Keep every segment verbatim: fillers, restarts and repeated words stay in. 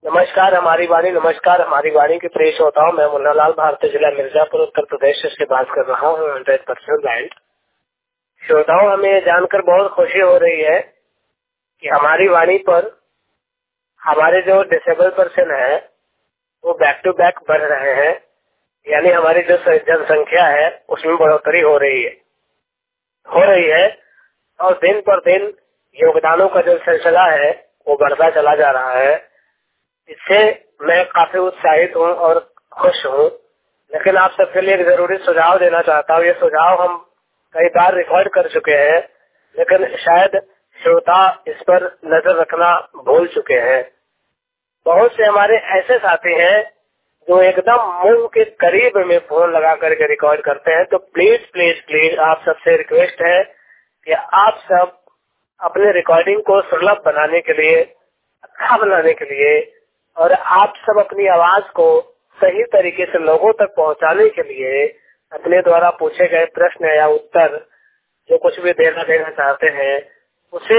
नमस्कार हमारी वाणी नमस्कार हमारी वाणी के प्रिय श्रोताओं, मैं मुन्नालाल भारतीय जिला मिर्जापुर उत्तर प्रदेश से बात कर रहा हूँ हंड्रेड परसेंट ब्लाइंड। श्रोताओं, हमें जानकर बहुत खुशी हो रही है कि हमारी वाणी पर हमारे जो डिसेबल पर्सन है वो बैक टू बैक बढ़ रहे हैं, यानी हमारी जो जनसंख्या है उसमें बढ़ोतरी हो रही है हो रही है और दिन पर दिन योगदानों का जो सिलसिला है वो बढ़ता चला जा रहा है। इससे मैं काफी उत्साहित हूँ और खुश हूँ। लेकिन आप सबके लिए एक जरूरी सुझाव देना चाहता हूँ। ये सुझाव हम कई बार रिकॉर्ड कर चुके हैं, लेकिन शायद श्रोता इस पर नजर रखना भूल चुके हैं। बहुत से हमारे ऐसे साथी हैं जो एकदम मुंह के करीब में फोन लगा करके रिकॉर्ड करते हैं। तो प्लीज प्लीज प्लीज आप सबसे रिक्वेस्ट है कि आप सब अपने रिकॉर्डिंग को सुलभ बनाने के लिए, अच्छा बनाने के लिए और आप सब अपनी आवाज को सही तरीके से लोगों तक पहुंचाने के लिए अपने द्वारा पूछे गए प्रश्न या उत्तर जो कुछ भी देना देना चाहते हैं उसे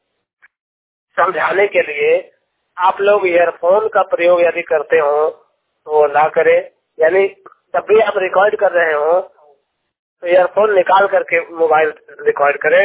समझाने के लिए आप लोग ईयरफोन का प्रयोग यदि करते हो तो ना करें। यानी जब भी आप रिकॉर्ड कर रहे हो तो ईयरफोन निकाल करके मोबाइल रिकॉर्ड करें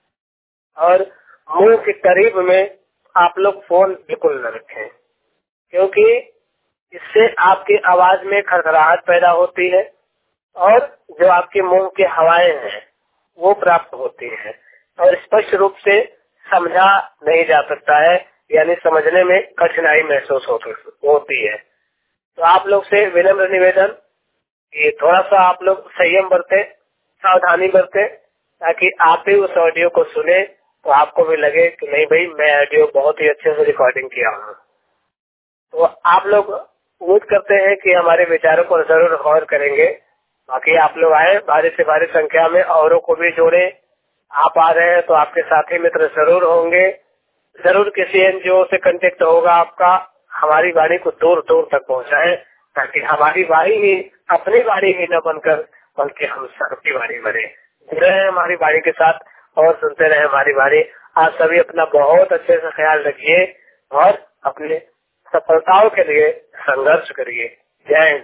और मुंह के करीब में आप लोग फोन बिल्कुल न रखें, क्योंकि इससे आपकी आवाज में खड़खड़ाहट पैदा होती है और जो आपके मुंह की हवाएं हैं वो प्राप्त होती है और स्पष्ट रूप से समझा नहीं जा सकता है, यानी समझने में कठिनाई महसूस होती है। तो आप लोग से विनम्र निवेदन कि थोड़ा सा आप लोग संयम बरते, सावधानी बरते, ताकि आप भी उस ऑडियो को सुने तो आपको भी लगे कि नहीं भाई, मैं ऑडियो बहुत ही अच्छे से रिकॉर्डिंग किया हूँ। तो आप लोग उम्मीद करते हैं कि हमारे विचारों को जरूर गौर करेंगे। बाकी आप लोग आए, भारी से भारी संख्या में औरों को भी जोड़े। आप आ रहे हैं तो आपके साथी मित्र जरूर होंगे, जरूर किसी एनजीओ से कांटेक्ट होगा आपका। हमारी वाणी को दूर दूर तक पहुंचाएं ताकि हमारी वाणी ही अपनी वाणी ही न बनकर बल्कि हम सबकी वाणी बने। जुड़े हैं हमारी वाणी के साथ और सुनते रहे हमारी वाणी। आप सभी अपना बहुत अच्छे से ख्याल रखिए और अपने सफलताओं के लिए संघर्ष करिए। जय हिंद।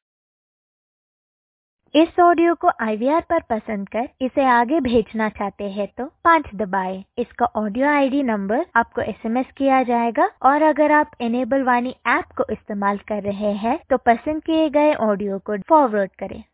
इस ऑडियो को आई वी आर पर पसंद कर इसे आगे भेजना चाहते हैं तो पाँच दबाएं। इसका ऑडियो आईडी नंबर आपको एसएमएस किया जाएगा और अगर आप एनेबल वाणी ऐप को इस्तेमाल कर रहे हैं तो पसंद किए गए ऑडियो को फॉरवर्ड करें।